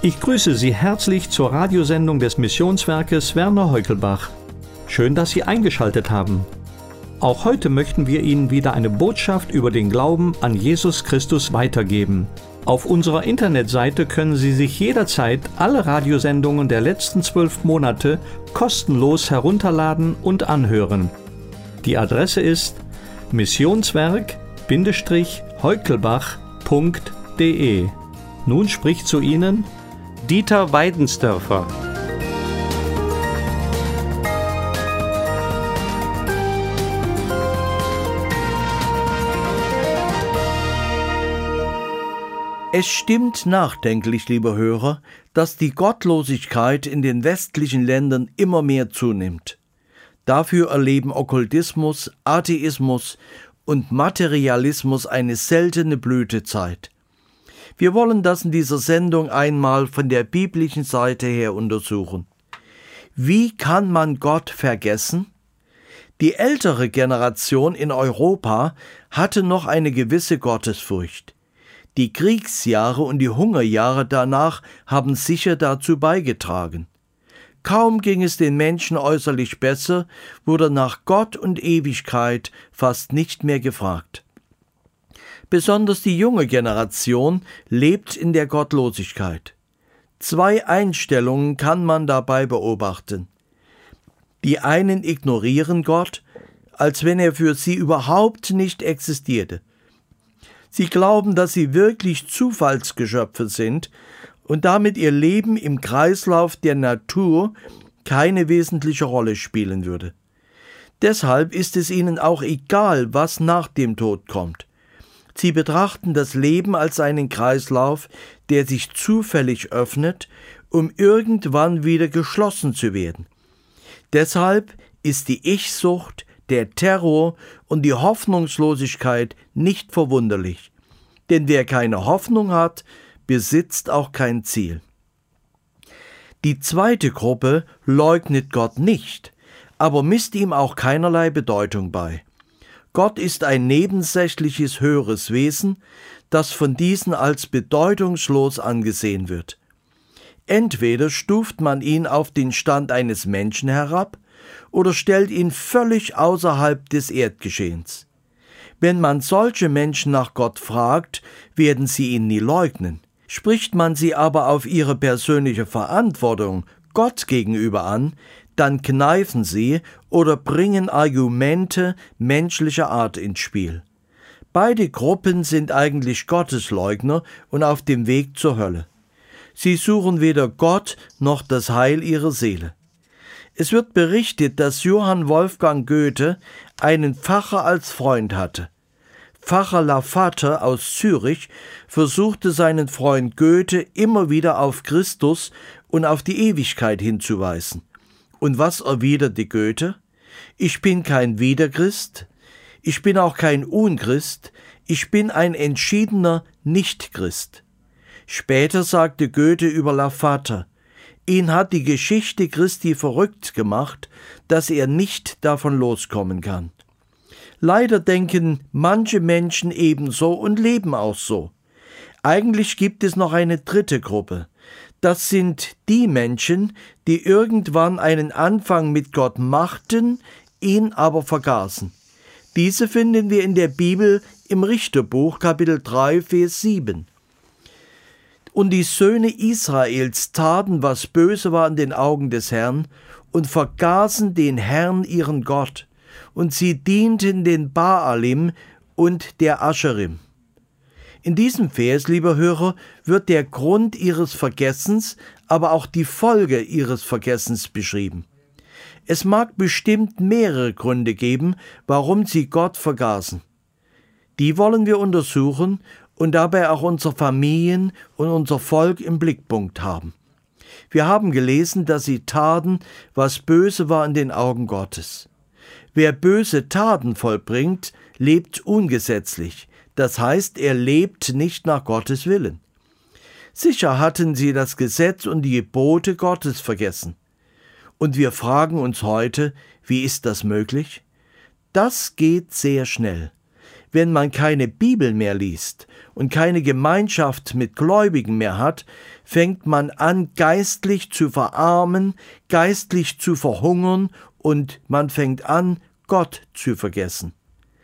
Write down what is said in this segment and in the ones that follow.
Ich grüße Sie herzlich zur Radiosendung des Missionswerkes Werner Heukelbach. Schön, dass Sie eingeschaltet haben. Auch heute möchten wir Ihnen wieder eine Botschaft über den Glauben an Jesus Christus weitergeben. Auf unserer Internetseite können Sie sich jederzeit alle Radiosendungen der letzten 12 Monate kostenlos herunterladen und anhören. Die Adresse ist missionswerk-heukelbach.de. Nun spricht zu Ihnen Dieter Weidensdörfer. Es stimmt nachdenklich, liebe Hörer, dass die Gottlosigkeit in den westlichen Ländern immer mehr zunimmt. Dafür erleben Okkultismus, Atheismus und Materialismus eine seltene Blütezeit. Wir wollen das in dieser Sendung einmal von der biblischen Seite her untersuchen. Wie kann man Gott vergessen? Die ältere Generation in Europa hatte noch eine gewisse Gottesfurcht. Die Kriegsjahre und die Hungerjahre danach haben sicher dazu beigetragen. Kaum ging es den Menschen äußerlich besser, wurde nach Gott und Ewigkeit fast nicht mehr gefragt. Besonders die junge Generation lebt in der Gottlosigkeit. 2 Einstellungen kann man dabei beobachten. Die einen ignorieren Gott, als wenn er für sie überhaupt nicht existierte. Sie glauben, dass sie wirklich Zufallsgeschöpfe sind und damit ihr Leben im Kreislauf der Natur keine wesentliche Rolle spielen würde. Deshalb ist es ihnen auch egal, was nach dem Tod kommt. Sie betrachten das Leben als einen Kreislauf, der sich zufällig öffnet, um irgendwann wieder geschlossen zu werden. Deshalb ist die Ich-Sucht, der Terror und die Hoffnungslosigkeit nicht verwunderlich. Denn wer keine Hoffnung hat, besitzt auch kein Ziel. Die zweite Gruppe leugnet Gott nicht, aber misst ihm auch keinerlei Bedeutung bei. Gott ist ein nebensächliches höheres Wesen, das von diesen als bedeutungslos angesehen wird. Entweder stuft man ihn auf den Stand eines Menschen herab oder stellt ihn völlig außerhalb des Erdgeschehens. Wenn man solche Menschen nach Gott fragt, werden sie ihn nie leugnen. Spricht man sie aber auf ihre persönliche Verantwortung Gott gegenüber an, dann kneifen sie oder bringen Argumente menschlicher Art ins Spiel. Beide Gruppen sind eigentlich Gottesleugner und auf dem Weg zur Hölle. Sie suchen weder Gott noch das Heil ihrer Seele. Es wird berichtet, dass Johann Wolfgang Goethe einen Pfarrer als Freund hatte. Pfarrer Lavater aus Zürich versuchte seinen Freund Goethe immer wieder auf Christus und auf die Ewigkeit hinzuweisen. Und was erwiderte Goethe? Ich bin kein Wiederchrist, ich bin auch kein Unchrist, ich bin ein entschiedener Nichtchrist. Später sagte Goethe über Lavater, ihn hat die Geschichte Christi verrückt gemacht, dass er nicht davon loskommen kann. Leider denken manche Menschen ebenso und leben auch so. Eigentlich gibt es noch eine dritte Gruppe. Das sind die Menschen, die irgendwann einen Anfang mit Gott machten, ihn aber vergaßen. Diese finden wir in der Bibel im Richterbuch, Kapitel 3, Vers 7. Und die Söhne Israels taten, was böse war in den Augen des Herrn, und vergaßen den Herrn ihren Gott, und sie dienten den Baalim und der Ascherim. In diesem Vers, lieber Hörer, wird der Grund ihres Vergessens, aber auch die Folge ihres Vergessens beschrieben. Es mag bestimmt mehrere Gründe geben, warum sie Gott vergaßen. Die wollen wir untersuchen und dabei auch unsere Familien und unser Volk im Blickpunkt haben. Wir haben gelesen, dass sie taten, was böse war in den Augen Gottes. Wer böse Taten vollbringt, lebt ungesetzlich. Das heißt, er lebt nicht nach Gottes Willen. Sicher hatten sie das Gesetz und die Gebote Gottes vergessen. Und wir fragen uns heute, wie ist das möglich? Das geht sehr schnell. wenn man keine Bibel mehr liest und keine Gemeinschaft mit Gläubigen mehr hat, fängt man an, geistlich zu verarmen, geistlich zu verhungern und man fängt an, Gott zu vergessen.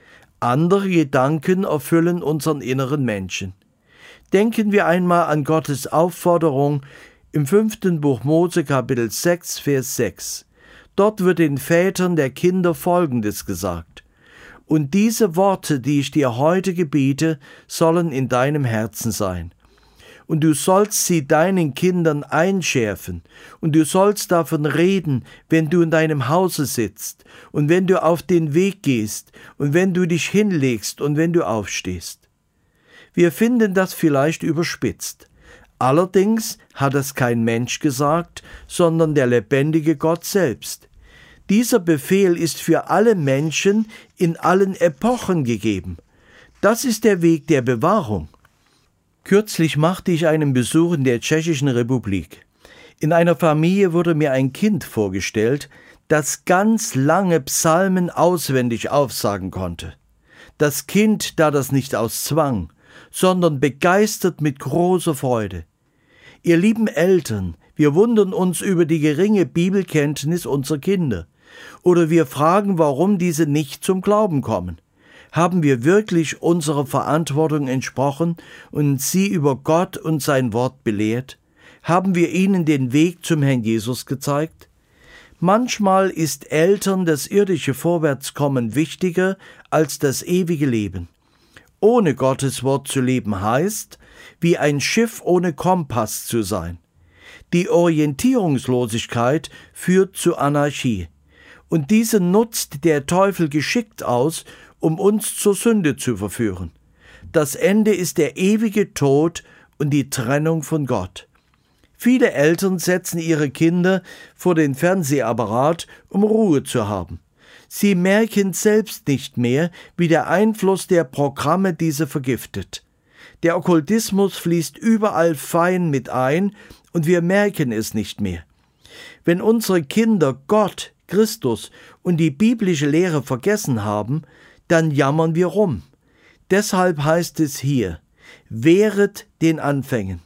Andere Gedanken erfüllen unseren inneren Menschen. Denken wir einmal an Gottes Aufforderung im 5. Buch Mose, Kapitel 6, Vers 6. Dort wird den Vätern der Kinder Folgendes gesagt: Und diese Worte, die ich dir heute gebiete, sollen in deinem Herzen sein. Und du sollst sie deinen Kindern einschärfen, und du sollst davon reden, wenn du in deinem Hause sitzt, und wenn du auf den Weg gehst, und wenn du dich hinlegst, und wenn du aufstehst. Wir finden das vielleicht überspitzt. Allerdings hat es kein Mensch gesagt, sondern der lebendige Gott selbst. Dieser Befehl ist für alle Menschen in allen Epochen gegeben. Das ist der Weg der Bewahrung. Kürzlich machte ich einen Besuch in der Tschechischen Republik. In einer Familie wurde mir ein Kind vorgestellt, das ganz lange Psalmen auswendig aufsagen konnte. Das Kind tat das nicht aus Zwang, sondern begeistert mit großer Freude. Ihr lieben Eltern, wir wundern uns über die geringe Bibelkenntnis unserer Kinder. Oder wir fragen, warum diese nicht zum Glauben kommen. Haben wir wirklich unserer Verantwortung entsprochen und sie über Gott und sein Wort belehrt? Haben wir ihnen den Weg zum Herrn Jesus gezeigt? Manchmal ist Eltern das irdische Vorwärtskommen wichtiger als das ewige Leben. Ohne Gottes Wort zu leben heißt, wie ein Schiff ohne Kompass zu sein. Die Orientierungslosigkeit führt zu Anarchie. Und diese nutzt der Teufel geschickt aus, um uns zur Sünde zu verführen. Das Ende ist der ewige Tod und die Trennung von Gott. Viele Eltern setzen ihre Kinder vor den Fernsehapparat, um Ruhe zu haben. Sie merken selbst nicht mehr, wie der Einfluss der Programme diese vergiftet. Der Okkultismus fließt überall fein mit ein und wir merken es nicht mehr. Wenn unsere Kinder Gott, Christus und die biblische Lehre vergessen haben, dann jammern wir rum. Deshalb heißt es hier: Wehret den Anfängen.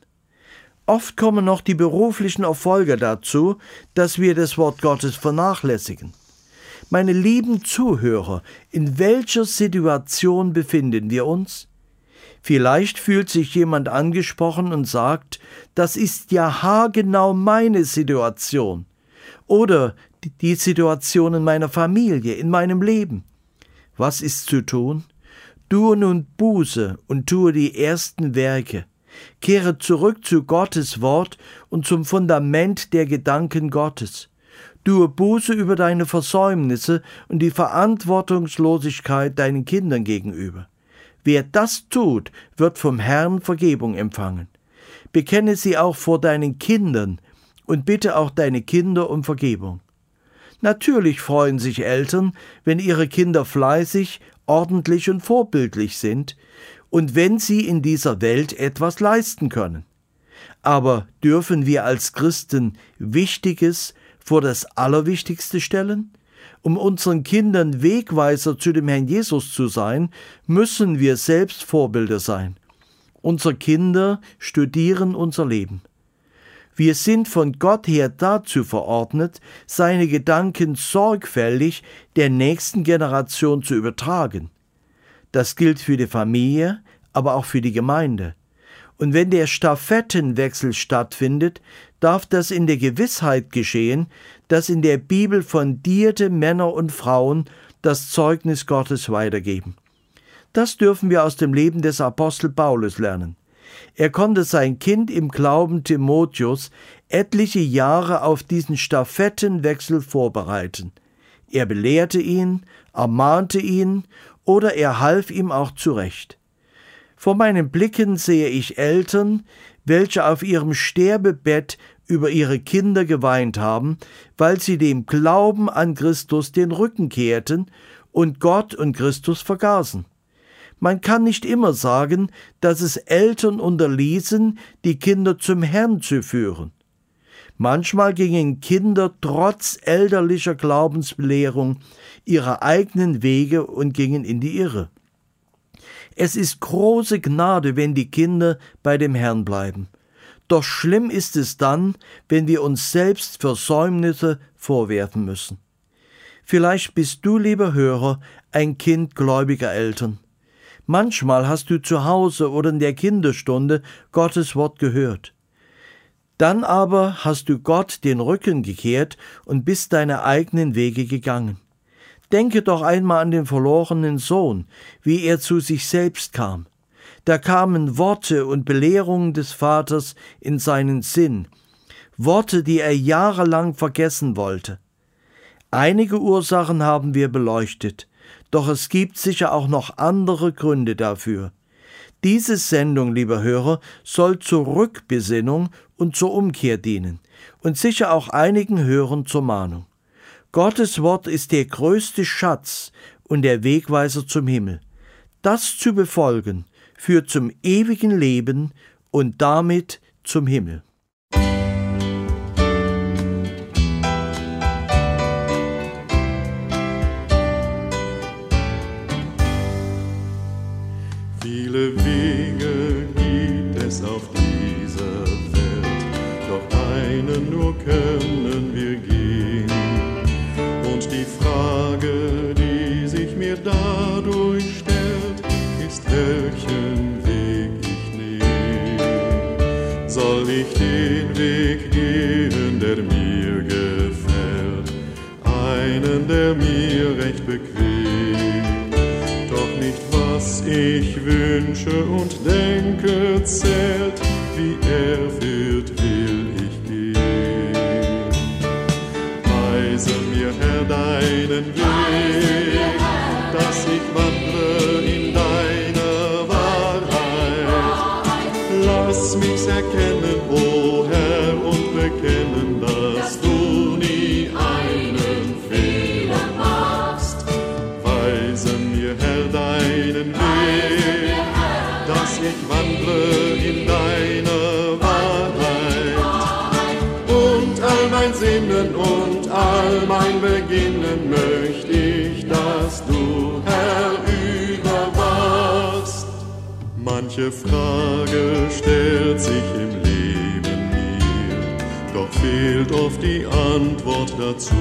Oft kommen noch die beruflichen Erfolge dazu, dass wir das Wort Gottes vernachlässigen. Meine lieben Zuhörer, in welcher Situation befinden wir uns? Vielleicht fühlt sich jemand angesprochen und sagt, das ist ja haargenau meine Situation. Oder die Situation in meiner Familie, in meinem Leben. Was ist zu tun? Tue nun Buße und tue die ersten Werke. Kehre zurück zu Gottes Wort und zum Fundament der Gedanken Gottes. Tue Buße über deine Versäumnisse und die Verantwortungslosigkeit deinen Kindern gegenüber. Wer das tut, wird vom Herrn Vergebung empfangen. Bekenne sie auch vor deinen Kindern und bitte auch deine Kinder um Vergebung. Natürlich freuen sich Eltern, wenn ihre Kinder fleißig, ordentlich und vorbildlich sind und wenn sie in dieser Welt etwas leisten können. Aber dürfen wir als Christen Wichtiges vor das Allerwichtigste stellen? Um unseren Kindern Wegweiser zu dem Herrn Jesus zu sein, müssen wir selbst Vorbilder sein. Unsere Kinder studieren unser Leben. Wir sind von Gott her dazu verordnet, seine Gedanken sorgfältig der nächsten Generation zu übertragen. Das gilt für die Familie, aber auch für die Gemeinde. Und wenn der Stafettenwechsel stattfindet, darf das in der Gewissheit geschehen, dass in der Bibel fundierte Männer und Frauen das Zeugnis Gottes weitergeben. Das dürfen wir aus dem Leben des Apostel Paulus lernen. Er konnte sein Kind im Glauben Timotheus etliche Jahre auf diesen Stafettenwechsel vorbereiten. Er belehrte ihn, ermahnte ihn oder er half ihm auch zurecht. Vor meinen Blicken sehe ich Eltern, welche auf ihrem Sterbebett über ihre Kinder geweint haben, weil sie dem Glauben an Christus den Rücken kehrten und Gott und Christus vergaßen. Man kann nicht immer sagen, dass es Eltern unterließen, die Kinder zum Herrn zu führen. Manchmal gingen Kinder trotz elterlicher Glaubensbelehrung ihre eigenen Wege und gingen in die Irre. Es ist große Gnade, wenn die Kinder bei dem Herrn bleiben. Doch schlimm ist es dann, wenn wir uns selbst Versäumnisse vorwerfen müssen. Vielleicht bist du, lieber Hörer, ein Kind gläubiger Eltern. Manchmal hast du zu Hause oder in der Kinderstunde Gottes Wort gehört. Dann aber hast du Gott den Rücken gekehrt und bist deine eigenen Wege gegangen. Denke doch einmal an den verlorenen Sohn, wie er zu sich selbst kam. Da kamen Worte und Belehrungen des Vaters in seinen Sinn, Worte, die er jahrelang vergessen wollte. Einige Ursachen haben wir beleuchtet, doch es gibt sicher auch noch andere Gründe dafür. Diese Sendung, lieber Hörer, soll zur Rückbesinnung und zur Umkehr dienen und sicher auch einigen Hörern zur Mahnung. Gottes Wort ist der größte Schatz und der Wegweiser zum Himmel. Das zu befolgen führt zum ewigen Leben und damit zum Himmel. Viele Wege gibt es auf dieser Welt, doch einen nur können wir gehen. Und die Frage, die sich mir dadurch stellt, ist, welchen Weg ich nehme. Soll ich den Weg gehen, der mir gefällt, einen, der mir recht bequem, doch nicht was ich wünsche und denke zählt, wie er führt, will ich gehen. Weise mir, Herr, deinen Weg, dass ich wandre in deiner Wahrheit. Lass mich's erkennen, o Herr, und bekennen, dass du nie einen Fehler machst. Weise mir, Herr, deinen Weg, dass ich wandle in deiner Wahrheit. Und all mein Sinnen und all mein Beginnen möchte ich, dass du, Herr, überwachst. Manche Frage stellt sich im Leben mir, doch fehlt oft die Antwort dazu.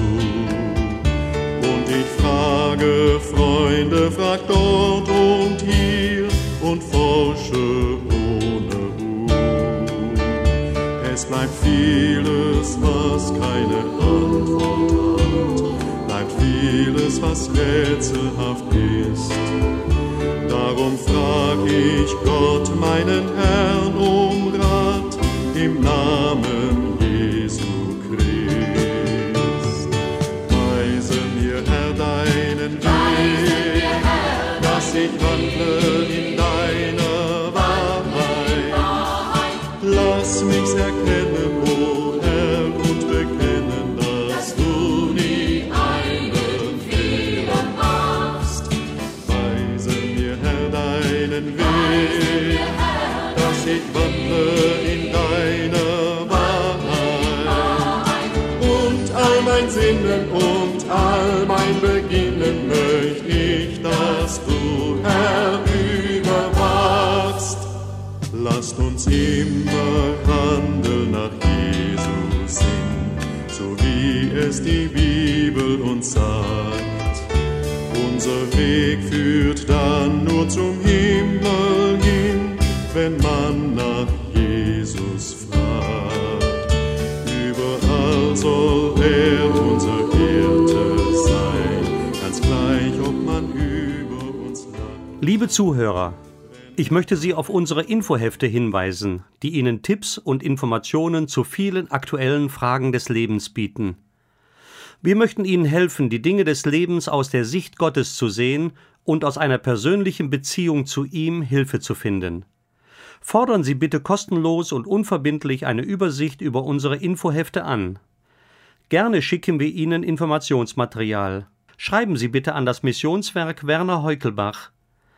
Und ich frage Freunde, frag dort und hier und forsche ohne Ruhe. Es bleibt vieles, was keine Antwort hat, bleibt vieles, was rätselhaft ist. Darum frag ich Gott, meinen Herrn, um Rat im Namen Jesu Christ. Weise mir, Herr, deinen Weg, dass ich wandle in deiner Wahrheit. Lass mich's erkennen, o Herr, und bekennen, dass du nie einen Fehler machst. Weise mir, Herr, deinen Weg, dass ich wandle in deiner Wahrheit. Und all mein Sinnen und all mein Beginnen möcht ich, dass du, Herr, überwachst. Lasst uns immer handeln nach Jesu Sinn, so wie es die Bibel uns sagt. Unser Weg führt dann nur zum Himmel hin, wenn man nach Jesus fragt. Überall soll er unser Hirte sein, ganz gleich, ob man über uns lacht. Liebe Zuhörer, ich möchte Sie auf unsere Infohefte hinweisen, die Ihnen Tipps und Informationen zu vielen aktuellen Fragen des Lebens bieten. Wir möchten Ihnen helfen, die Dinge des Lebens aus der Sicht Gottes zu sehen und aus einer persönlichen Beziehung zu ihm Hilfe zu finden. Fordern Sie bitte kostenlos und unverbindlich eine Übersicht über unsere Infohefte an. Gerne schicken wir Ihnen Informationsmaterial. Schreiben Sie bitte an das Missionswerk Werner Heukelbach,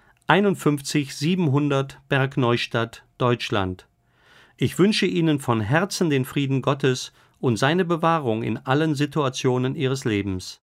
51 700 Bergneustadt, Deutschland. Ich wünsche Ihnen von Herzen den Frieden Gottes und seine Bewahrung in allen Situationen Ihres Lebens.